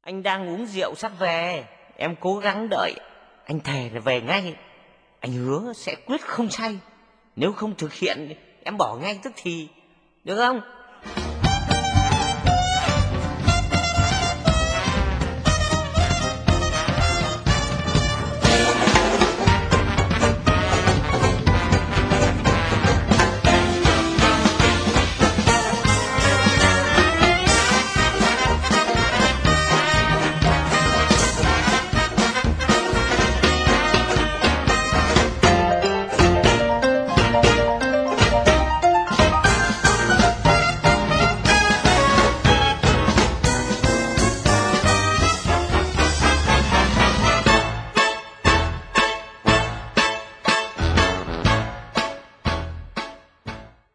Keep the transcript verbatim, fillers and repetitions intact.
Anh đang uống rượu sắp về, em cố gắng đợi. Anh thề là về ngay. Anh hứa sẽ quyết không say. Nếu không thực hiện, em bỏ ngay tức thì. Được không?